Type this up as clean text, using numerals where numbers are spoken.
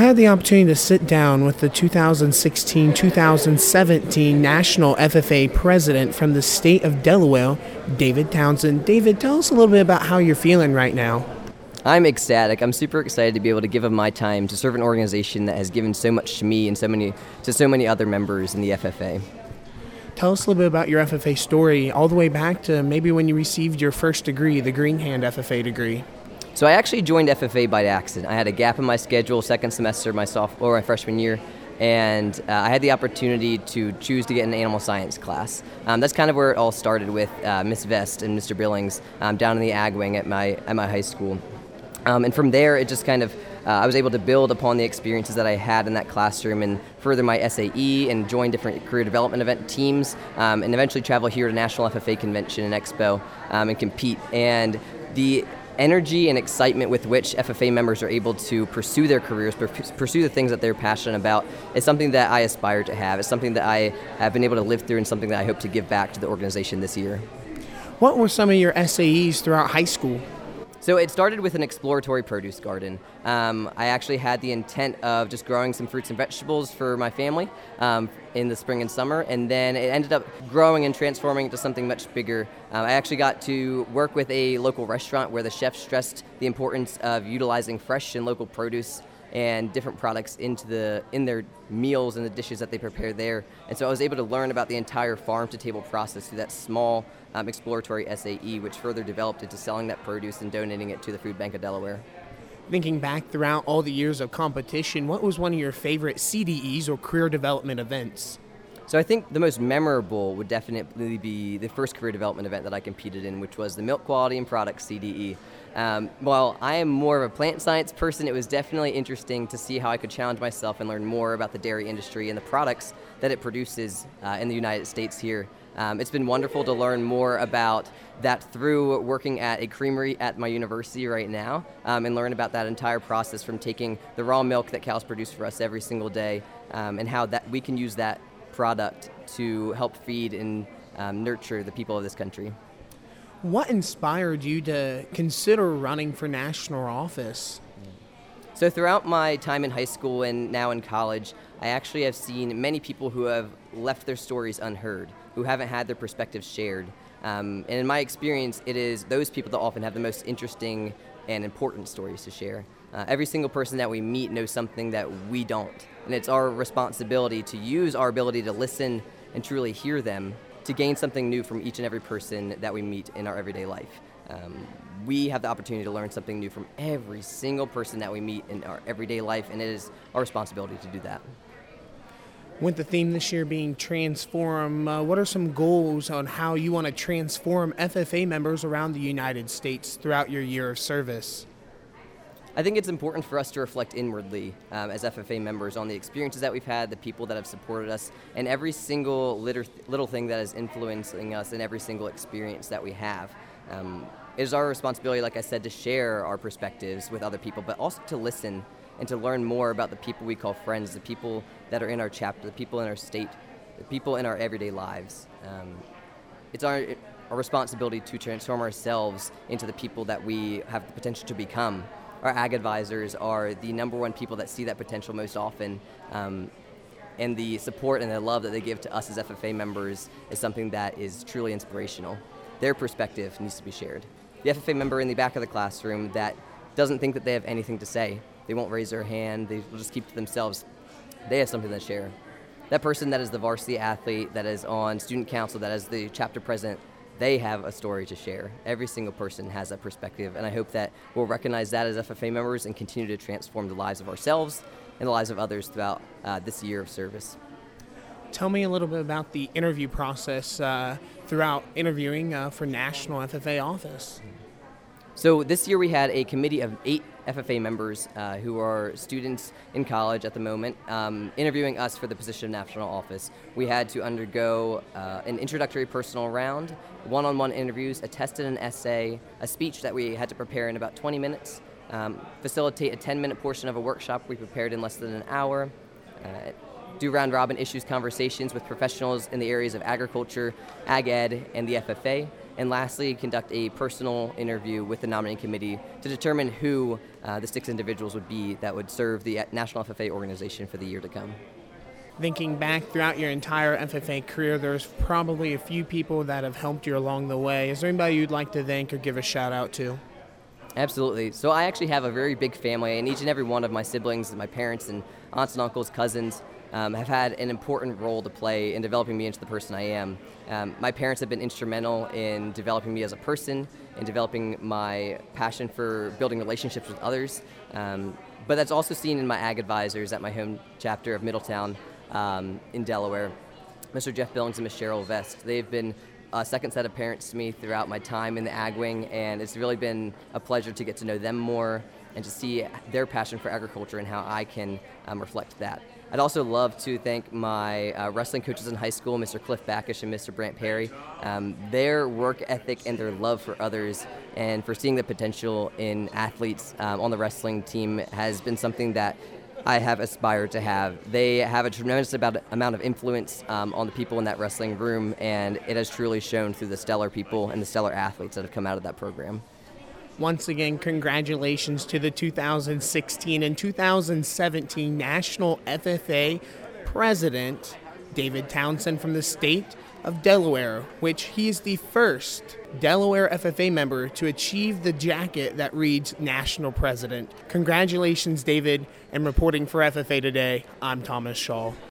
had the opportunity to sit down with the 2016-2017 National FFA President from the state of Delaware, David Townsend. David, tell us a little bit about how you're feeling right now. I'm ecstatic. I'm super excited to be able to give of my time to serve an organization that has given so much to me and so many other members in the FFA. Tell us a little bit about your FFA story, all the way back to maybe when you received your first degree, the Green Hand FFA degree. So I actually joined FFA by accident. I had a gap in my schedule, second semester, my freshman year, and I had the opportunity to choose to get an animal science class. That's kind of where it all started with Miss Vest and Mr. Billings down in the ag wing at my high school. And from there, it just kind of, I was able to build upon the experiences that I had in that classroom and further my SAE and join different career development event teams and eventually travel here to National FFA Convention and Expo and compete. And the energy and excitement with which FFA members are able to pursue their careers, pursue the things that they're passionate about, is something that I aspire to have. It's something that I have been able to live through and something that I hope to give back to the organization this year. What were some of your SAEs throughout high school? So it started with an exploratory produce garden. I actually had the intent of just growing some fruits and vegetables for my family in the spring and summer, and then it ended up growing and transforming into something much bigger. I actually got to work with a local restaurant where the chefs stressed the importance of utilizing fresh and local produce and different products in their meals and the dishes that they prepare there. And so I was able to learn about the entire farm-to-table process through that small exploratory SAE, which further developed into selling that produce and donating it to the Food Bank of Delaware. Thinking back throughout all the years of competition, what was one of your favorite CDEs or career development events? So I think the most memorable would definitely be the first career development event that I competed in, which was the Milk Quality and Products CDE. While I am more of a plant science person, it was definitely interesting to see how I could challenge myself and learn more about the dairy industry and the products that it produces in the United States here. It's been wonderful to learn more about that through working at a creamery at my university right now and learn about that entire process from taking the raw milk that cows produce for us every single day and how that we can use that product to help feed and nurture the people of this country. What inspired you to consider running for national office? So throughout my time in high school and now in college, I actually have seen many people who have left their stories unheard, who haven't had their perspectives shared. And in my experience, it is those people that often have the most interesting and important stories to share. Every single person that we meet knows something that we don't. And it's our responsibility to use our ability to listen and truly hear them to gain something new from each and every person that we meet in our everyday life. We have the opportunity to learn something new from every single person that we meet in our everyday life, and it is our responsibility to do that. With the theme this year being Transform, what are some goals on how you want to transform FFA members around the United States throughout your year of service? I think it's important for us to reflect inwardly as FFA members on the experiences that we've had, the people that have supported us, and every single little thing that is influencing us in every single experience that we have. It is our responsibility, like I said, to share our perspectives with other people, but also to listen and to learn more about the people we call friends, the people that are in our chapter, the people in our state, the people in our everyday lives. It's our responsibility to transform ourselves into the people that we have the potential to become. Our ag advisors are the number one people that see that potential most often, and the support and the love that they give to us as FFA members is something that is truly inspirational. Their perspective needs to be shared. The FFA member in the back of the classroom that doesn't think that they have anything to say, they won't raise their hand, they will just keep to themselves, they have something to share. That person that is the varsity athlete, that is on student council, that is the chapter president, they have a story to share. Every single person has that perspective, and I hope that we'll recognize that as FFA members and continue to transform the lives of ourselves and the lives of others throughout this year of service. Tell me a little bit about the interview process throughout interviewing for National FFA office. So this year we had a committee of 8 FFA members who are students in college at the moment interviewing us for the position of national office. We had to undergo an introductory personal round, one-on-one interviews, a test and an essay, a speech that we had to prepare in about 20 minutes, facilitate a 10-minute portion of a workshop we prepared in less than an hour, do round-robin issues conversations with professionals in the areas of agriculture, ag ed, and the FFA, And lastly, conduct a personal interview with the nominating committee to determine who the 6 individuals would be that would serve the National FFA organization for the year to come. Thinking back throughout your entire FFA career, there's probably a few people that have helped you along the way. Is there anybody you'd like to thank or give a shout out to? Absolutely. So I actually have a very big family, and each and every one of my siblings, my parents and aunts and uncles, cousins, have had an important role to play in developing me into the person I am. My parents have been instrumental in developing me as a person, in developing my passion for building relationships with others. But that's also seen in my ag advisors at my home chapter of Middletown in Delaware, Mr. Jeff Billings and Ms. Cheryl Vest. They've been a second set of parents to me throughout my time in the ag wing, and it's really been a pleasure to get to know them more and to see their passion for agriculture and how I can reflect that. I'd also love to thank my wrestling coaches in high school, Mr. Cliff Backish and Mr. Brant Perry. Their work ethic and their love for others and for seeing the potential in athletes on the wrestling team has been something that I have aspired to have. They have a tremendous amount of influence on the people in that wrestling room, and it has truly shown through the stellar people and the stellar athletes that have come out of that program. Once again, congratulations to the 2016 and 2017 National FFA President, David Townsend from the state of Delaware, which he is the first Delaware FFA member to achieve the jacket that reads National President. Congratulations, David, and reporting for FFA Today, I'm Thomas Shaw.